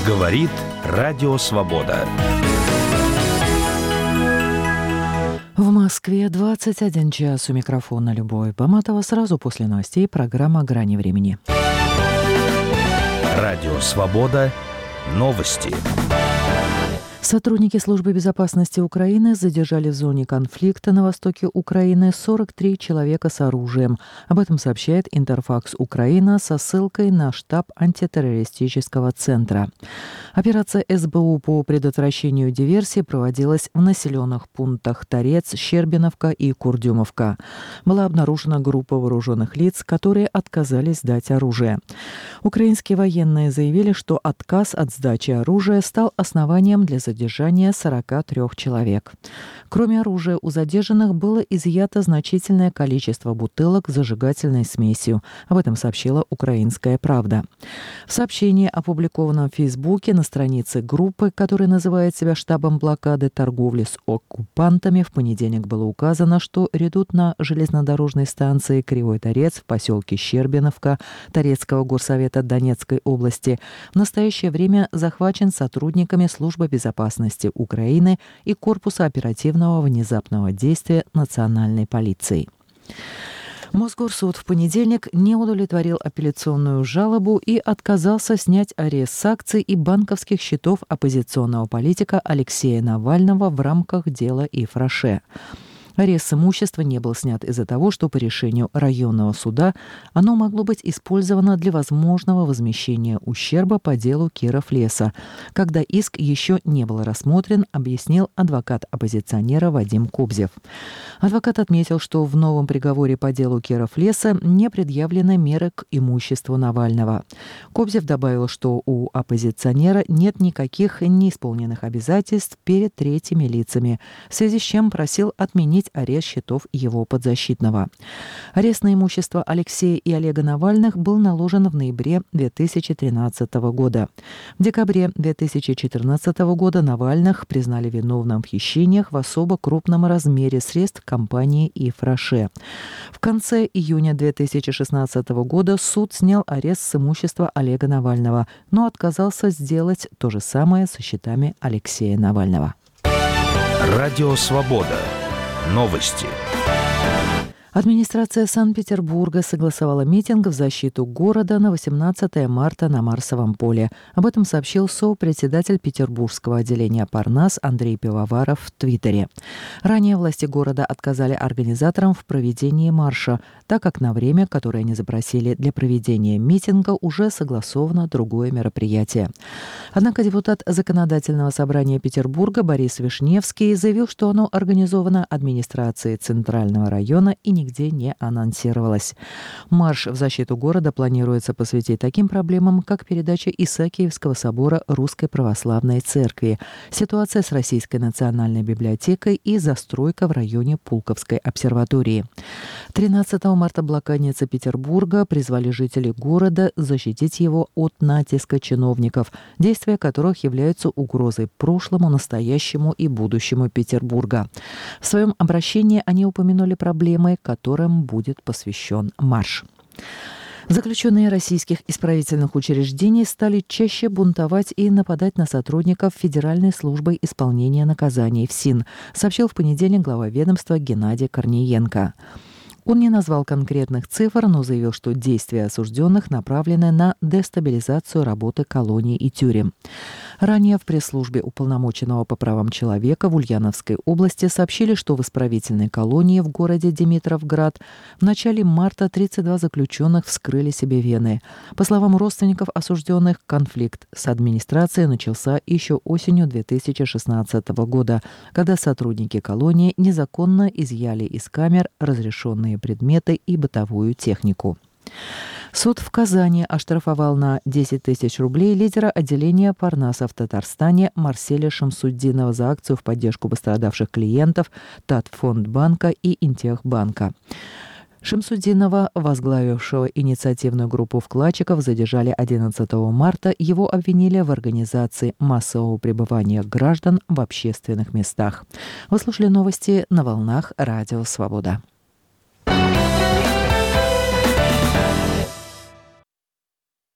Говорит Радио Свобода. В Москве 21 час. У микрофона Любовь Баматова. Сразу после новостей программа «Грани времени». Радио Свобода. Новости. Сотрудники Службы безопасности Украины задержали в зоне конфликта на востоке Украины 43 человека с оружием. Об этом сообщает Интерфакс Украина со ссылкой на штаб антитеррористического центра. Операция СБУ по предотвращению диверсий проводилась в населенных пунктах Торец, Щербиновка и Курдюмовка. Была обнаружена группа вооруженных лиц, которые отказались сдать оружие. Украинские военные заявили, что отказ от сдачи оружия стал основанием для задержания 43 человек. Кроме оружия, у задержанных было изъято значительное количество бутылок с зажигательной смесью. Об этом сообщила «Украинская правда». В сообщении, опубликованном в Фейсбуке на странице группы, которая называет себя штабом блокады торговли с оккупантами, в понедельник было указано, что редут на железнодорожной станции Кривой Торец в поселке Щербиновка Торецкого горсовета Донецкой области в настоящее время захвачен сотрудниками Службы безопасности Украины и Корпуса оперативного внезапного действия Национальной полиции. Мосгорсуд в понедельник не удовлетворил апелляционную жалобу и отказался снять арест с акций и банковских счетов оппозиционного политика Алексея Навального в рамках дела Ифраше. Арест с имущества не был снят из-за того, что по решению районного суда оно могло быть использовано для возможного возмещения ущерба по делу Киров-Леса, когда иск еще не был рассмотрен, объяснил адвокат оппозиционера Вадим Кобзев. Адвокат отметил, что в новом приговоре по делу Киров-Леса не предъявлены меры к имуществу Навального. Кобзев добавил, что у оппозиционера нет никаких неисполненных обязательств перед третьими лицами, в связи с чем просил отменить арест счетов его подзащитного. Арест на имущество Алексея и Олега Навальных был наложен в ноябре 2013 года. В декабре 2014 года Навальных признали виновным в хищениях в особо крупном размере средств компании Ифраше. В конце июня 2016 года суд снял арест с имущества Олега Навального, но отказался сделать то же самое со счетами Алексея Навального. Радио Свобода. Новости. Администрация Санкт-Петербурга согласовала митинг в защиту города на 18 марта на Марсовом поле. Об этом сообщил сопредседатель Петербургского отделения Парнас Андрей Пивоваров в Твиттере. Ранее власти города отказали организаторам в проведении марша, так как на время, которое они запросили для проведения митинга, уже согласовано другое мероприятие. Однако депутат Законодательного собрания Петербурга Борис Вишневский заявил, что оно организовано администрацией Центрального района и нигде не анонсировалось. Марш в защиту города планируется посвятить таким проблемам, как передача Исаакиевского собора Русской Православной Церкви, ситуация с Российской национальной библиотекой и застройка в районе Пулковской обсерватории. 13 марта блокадницы Петербурга призвали жителей города защитить его от натиска чиновников, действия которых являются угрозой прошлому, настоящему и будущему Петербурга. В своем обращении они упомянули проблемы, которым будет посвящен марш. Заключенные российских исправительных учреждений стали чаще бунтовать и нападать на сотрудников Федеральной службы исполнения наказаний ФСИН, сообщил в понедельник глава ведомства Геннадий Корниенко. Он не назвал конкретных цифр, но заявил, что действия осужденных направлены на дестабилизацию работы колоний и тюрем. Ранее в пресс-службе уполномоченного по правам человека в Ульяновской области сообщили, что в исправительной колонии в городе Димитровград в начале марта 32 заключенных вскрыли себе вены. По словам родственников осужденных, конфликт с администрацией начался еще осенью 2016 года, когда сотрудники колонии незаконно изъяли из камер разрешенные предметы и бытовую технику. Суд в Казани оштрафовал на 10 тысяч рублей лидера отделения Парнаса в Татарстане Марселя Шамсуддинова за акцию в поддержку пострадавших клиентов Татфондбанка и Интехбанка. Шамсуддинова, возглавившего инициативную группу вкладчиков, задержали 11 марта. Его обвинили в организации массового пребывания граждан в общественных местах. Вы слушали новости на волнах Радио Свобода.